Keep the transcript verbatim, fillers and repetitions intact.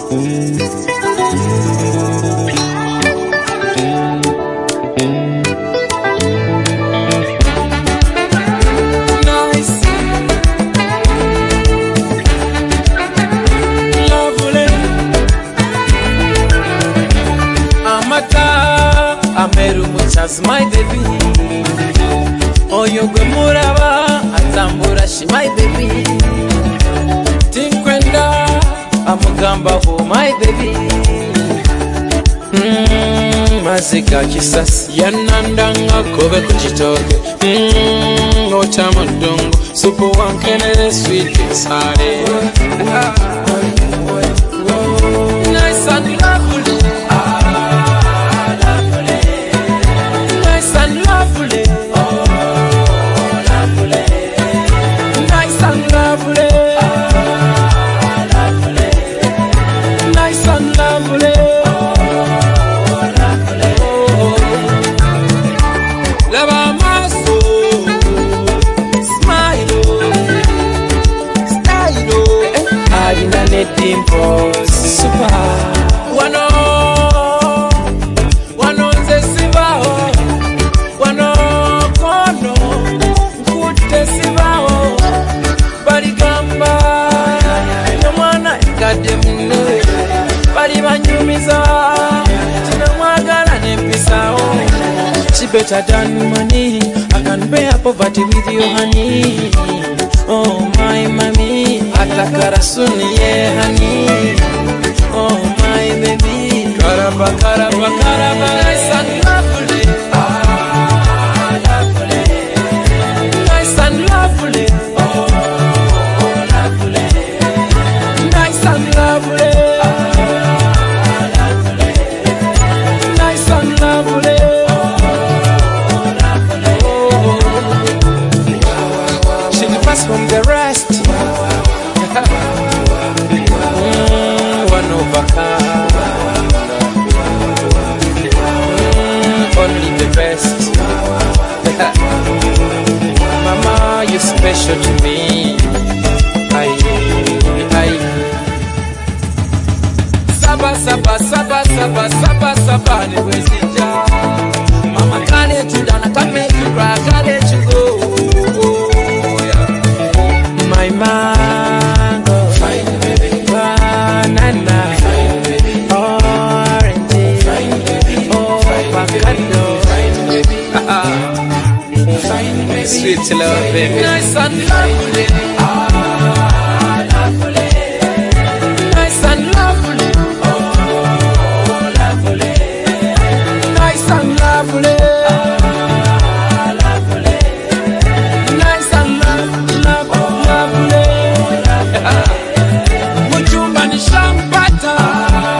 As my baby, oh you go muraba, atambura she my baby. Tinkwenda, amugamba ho my baby. Hmm, mazika kisasi yanandanga kobe kuchitoke. Hmm, otamondongo, supu wankene sweet inside. Nice and lovely. Dimples, super. Wano, wano nze sibao, wano kono, nkute sibao. Bali gamba, nyamwana ikade mune. Bali banyumiza, tina mwagala nempisao. She better than money, I can bear poverty with you honey. Oh my mommy, atakara suni ye honey. Oh my baby, karaba karaba karaba, nice and lovely. Ah, lovely, nice and lovely. Oh, lovely, nice and lovely. Ah, lovely, nice and lovely. From the rest, mm, one over mm, only the best. Mama, you're special to me. I, I. Saba, saba, saba, saba, saba, saba, ni wezija. Mama, can't let you down, I can't make you cry, I can't let you go. My mango, fine baby, banana, fine baby, orange, fine baby, oh, avocado, fine baby, fine baby, sweet love baby, nice and lovely, ah, lovely, nice and lovely, oh, lovely, nice and lovely. Mujumba ni shampata.